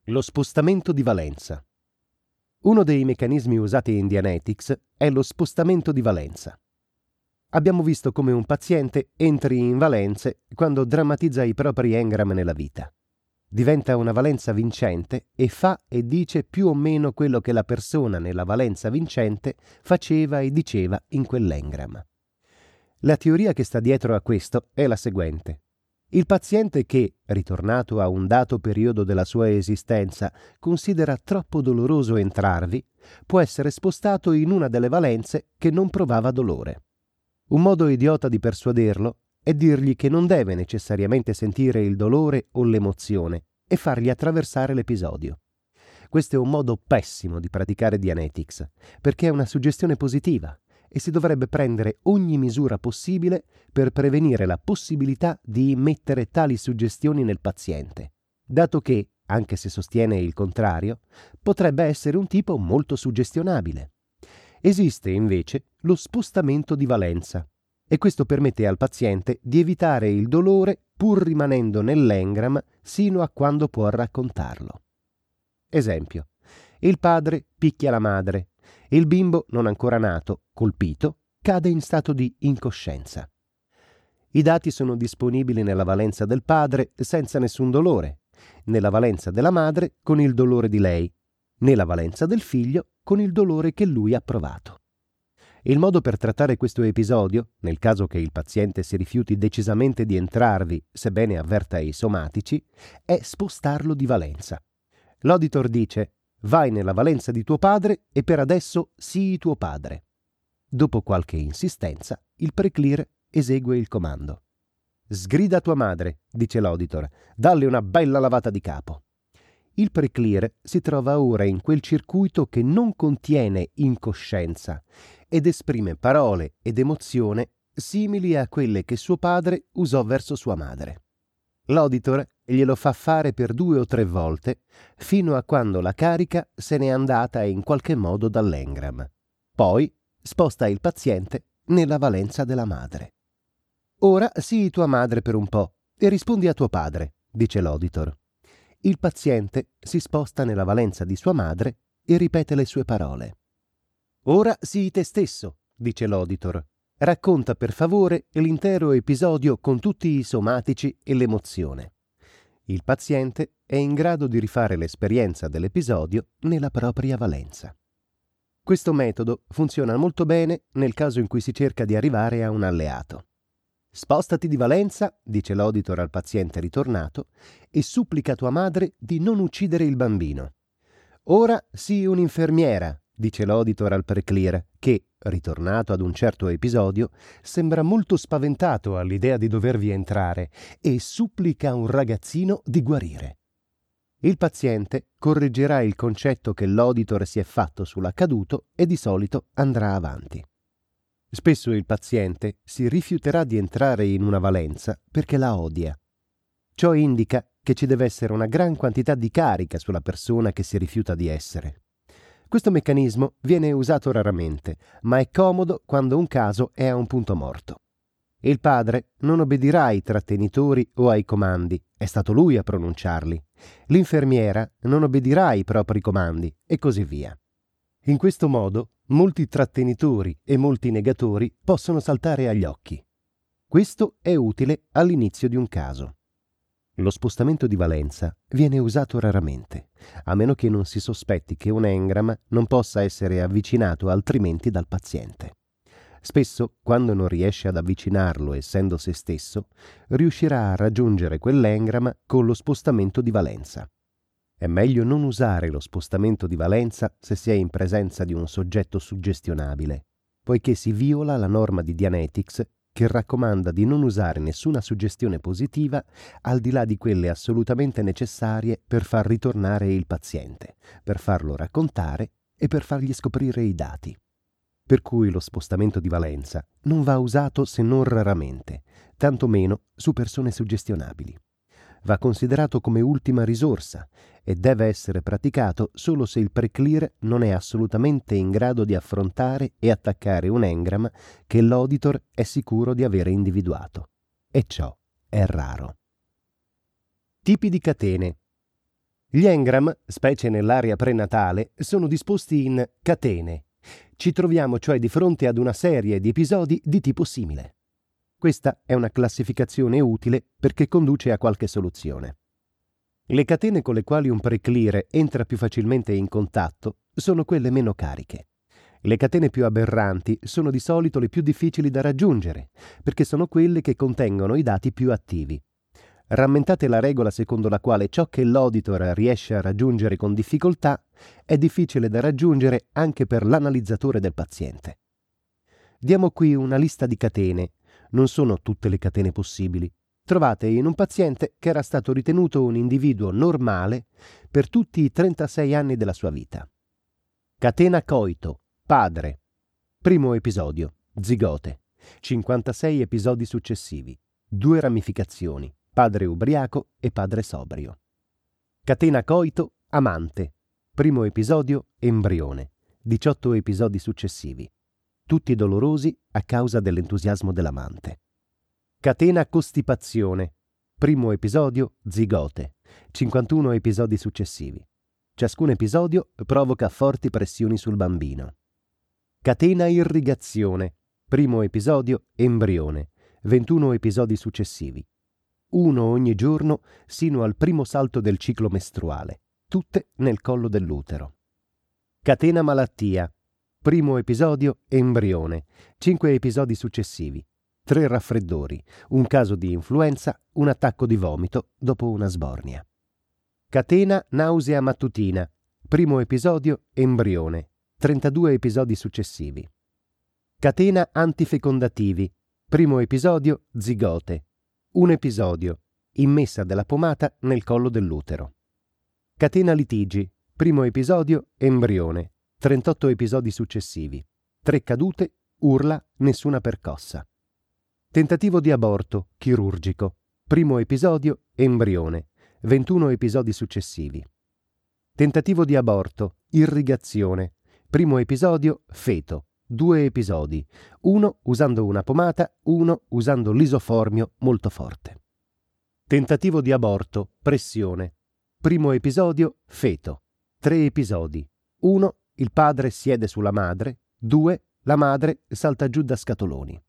Lo spostamento di valenza. Uno dei meccanismi usati in Dianetics è lo spostamento di valenza. Abbiamo visto come un paziente entri in valenze quando drammatizza i propri engram nella vita. Diventa una valenza vincente e fa e dice più o meno quello che la persona nella valenza vincente faceva e diceva in quell'engram. La teoria che sta dietro a questo è la seguente. Il paziente che, ritornato a un dato periodo della sua esistenza, considera troppo doloroso entrarvi, può essere spostato in una delle valenze che non provava dolore. Un modo idiota di persuaderlo è dirgli che non deve necessariamente sentire il dolore o l'emozione e fargli attraversare l'episodio. Questo è un modo pessimo di praticare Dianetics, perché è una suggestione positiva e si dovrebbe prendere ogni misura possibile per prevenire la possibilità di immettere tali suggestioni nel paziente, dato che, anche se sostiene il contrario, potrebbe essere un tipo molto suggestionabile. Esiste invece lo spostamento di valenza e questo permette al paziente di evitare il dolore pur rimanendo nell'engram sino a quando può raccontarlo. Esempio: il padre picchia la madre. Il bimbo non ancora nato, colpito, cade in stato di incoscienza. I dati sono disponibili nella valenza del padre senza nessun dolore, nella valenza della madre con il dolore di lei, nella valenza del figlio con il dolore che lui ha provato. Il modo per trattare questo episodio, nel caso che il paziente si rifiuti decisamente di entrarvi, sebbene avverta i somatici, è spostarlo di valenza. L'auditor dice: vai nella valenza di tuo padre e per adesso sii tuo padre. Dopo qualche insistenza, il preclear esegue il comando. Sgrida tua madre, dice l'auditor, dalle una bella lavata di capo. Il preclear si trova ora in quel circuito che non contiene incoscienza ed esprime parole ed emozione simili a quelle che suo padre usò verso sua madre. L'auditor glielo fa fare per 2 o 3 volte, fino a quando la carica se n'è andata in qualche modo dall'engram. Poi sposta il paziente nella valenza della madre. Ora sii tua madre per un po' e rispondi a tuo padre, dice l'auditor. Il paziente si sposta nella valenza di sua madre e ripete le sue parole. Ora sii te stesso, dice l'auditor. Racconta per favore l'intero episodio con tutti i somatici e l'emozione. Il paziente è in grado di rifare l'esperienza dell'episodio nella propria valenza. Questo metodo funziona molto bene nel caso in cui si cerca di arrivare a un alleato. Spostati di valenza, dice l'auditor al paziente ritornato, e supplica tua madre di non uccidere il bambino. Ora sii un'infermiera, dice l'auditor al preclear, che, ritornato ad un certo episodio, sembra molto spaventato all'idea di dovervi entrare e supplica un ragazzino di guarire. Il paziente correggerà il concetto che l'auditor si è fatto sull'accaduto e di solito andrà avanti. Spesso il paziente si rifiuterà di entrare in una valenza perché la odia. Ciò indica che ci deve essere una gran quantità di carica sulla persona che si rifiuta di essere. Questo meccanismo viene usato raramente, ma è comodo quando un caso è a un punto morto. Il padre non obbedirà ai trattenitori o ai comandi, è stato lui a pronunciarli. L'infermiera non obbedirà ai propri comandi, e così via. In questo modo, molti trattenitori e molti negatori possono saltare agli occhi. Questo è utile all'inizio di un caso. Lo spostamento di valenza viene usato raramente, a meno che non si sospetti che un engram non possa essere avvicinato altrimenti dal paziente. Spesso, quando non riesce ad avvicinarlo essendo se stesso, riuscirà a raggiungere quell'engram con lo spostamento di valenza. È meglio non usare lo spostamento di valenza se si è in presenza di un soggetto suggestionabile, poiché si viola la norma di Dianetics che raccomanda di non usare nessuna suggestione positiva al di là di quelle assolutamente necessarie per far ritornare il paziente, per farlo raccontare e per fargli scoprire i dati. Per cui lo spostamento di valenza non va usato se non raramente, tanto meno su persone suggestionabili. Va considerato come ultima risorsa e deve essere praticato solo se il preclear non è assolutamente in grado di affrontare e attaccare un engram che l'auditor è sicuro di avere individuato. E ciò è raro. Tipi di catene. Gli engram, specie nell'area prenatale, sono disposti in catene. Ci troviamo cioè di fronte ad una serie di episodi di tipo simile. Questa è una classificazione utile perché conduce a qualche soluzione. Le catene con le quali un preclire entra più facilmente in contatto sono quelle meno cariche. Le catene più aberranti sono di solito le più difficili da raggiungere, perché sono quelle che contengono i dati più attivi. Rammentate la regola secondo la quale ciò che l'auditor riesce a raggiungere con difficoltà è difficile da raggiungere anche per l'analizzatore del paziente. Diamo qui una lista di catene. Non sono tutte le catene possibili. Trovate in un paziente che era stato ritenuto un individuo normale per tutti i 36 anni della sua vita. Catena coito, padre. Primo episodio, zigote. 56 episodi successivi. 2 ramificazioni. Padre ubriaco e padre sobrio. Catena coito, amante. Primo episodio, embrione. 18 episodi successivi. Tutti dolorosi a causa dell'entusiasmo dell'amante. Catena costipazione. Primo episodio, zigote. 51 episodi successivi. Ciascun episodio provoca forti pressioni sul bambino. Catena irrigazione. Primo episodio, embrione. 21 episodi successivi. 1 ogni giorno sino al primo salto del ciclo mestruale, tutte nel collo dell'utero. Catena malattia. Primo episodio, embrione. 5 episodi successivi. 3 raffreddori, un caso di influenza, un attacco di vomito dopo una sbornia. Catena nausea mattutina. Primo episodio, embrione. 32 episodi successivi. Catena antifecondativi. Primo episodio, zigote. 1 episodio, immessa della pomata nel collo dell'utero. Catena litigi. Primo episodio, embrione. 38 episodi successivi. 3 cadute, urla, nessuna percossa. Tentativo di aborto, chirurgico. Primo episodio, embrione. 21 episodi successivi. Tentativo di aborto, irrigazione. Primo episodio, feto. 2 episodi, 1 usando una pomata, 1 usando l'isoformio molto forte. Tentativo di aborto, pressione. Primo episodio, feto. 3 episodi, 1 il padre siede sulla madre, 2 la madre salta giù da scatoloni.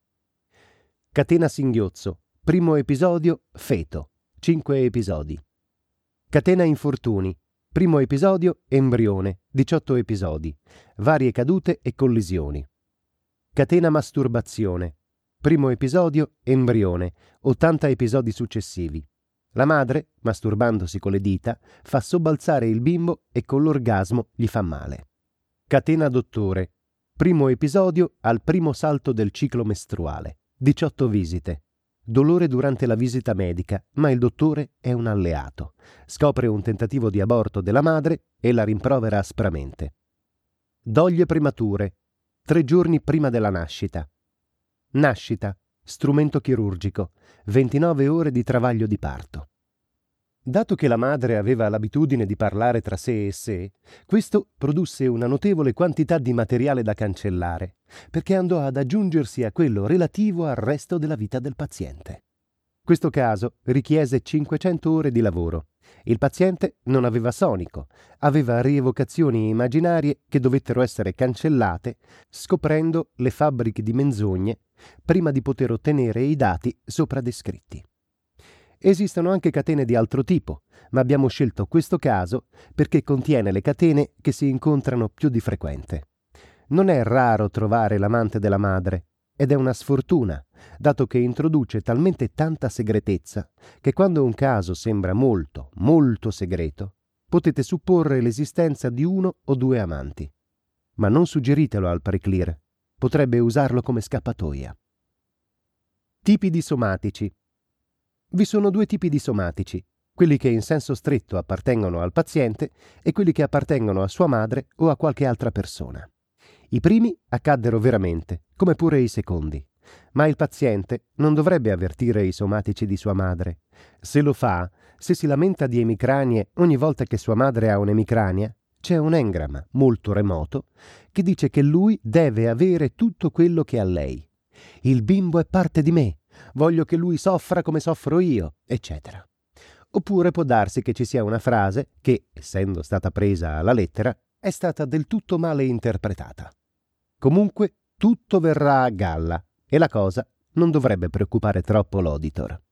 Catena singhiozzo, primo episodio, feto. 5 episodi. Catena infortuni, primo episodio, embrione. 18 episodi, varie cadute e collisioni. Catena masturbazione. Primo episodio, embrione. 80 episodi successivi. La madre, masturbandosi con le dita, fa sobbalzare il bimbo e con l'orgasmo gli fa male. Catena dottore. Primo episodio al primo salto del ciclo mestruale. 18 visite. Dolore durante la visita medica, ma il dottore è un alleato. Scopre un tentativo di aborto della madre e la rimprovera aspramente. Doglie premature. 3 giorni prima della nascita. Nascita. Strumento chirurgico. 29 ore di travaglio di parto. Dato che la madre aveva l'abitudine di parlare tra sé e sé, questo produsse una notevole quantità di materiale da cancellare, perché andò ad aggiungersi a quello relativo al resto della vita del paziente. Questo caso richiese 500 ore di lavoro. Il paziente non aveva sonico, aveva rievocazioni immaginarie che dovettero essere cancellate, scoprendo le fabbriche di menzogne prima di poter ottenere i dati sopra descritti. Esistono anche catene di altro tipo, ma abbiamo scelto questo caso perché contiene le catene che si incontrano più di frequente. Non è raro trovare l'amante della madre, ed è una sfortuna, dato che introduce talmente tanta segretezza che quando un caso sembra molto, molto segreto, potete supporre l'esistenza di 1 o 2 amanti. Ma non suggeritelo al preclear, potrebbe usarlo come scappatoia. Tipi di somatici. Vi sono 2 tipi di somatici, quelli che in senso stretto appartengono al paziente e quelli che appartengono a sua madre o a qualche altra persona. I primi accaddero veramente, come pure i secondi, ma il paziente non dovrebbe avvertire i somatici di sua madre. Se lo fa, se si lamenta di emicranie ogni volta che sua madre ha un'emicrania, c'è un engramma molto remoto che dice che lui deve avere tutto quello che ha lei. Il bimbo è parte di me. Voglio che lui soffra come soffro io, eccetera. Oppure può darsi che ci sia una frase che, essendo stata presa alla lettera, è stata del tutto male interpretata. Comunque, tutto verrà a galla e la cosa non dovrebbe preoccupare troppo l'auditor.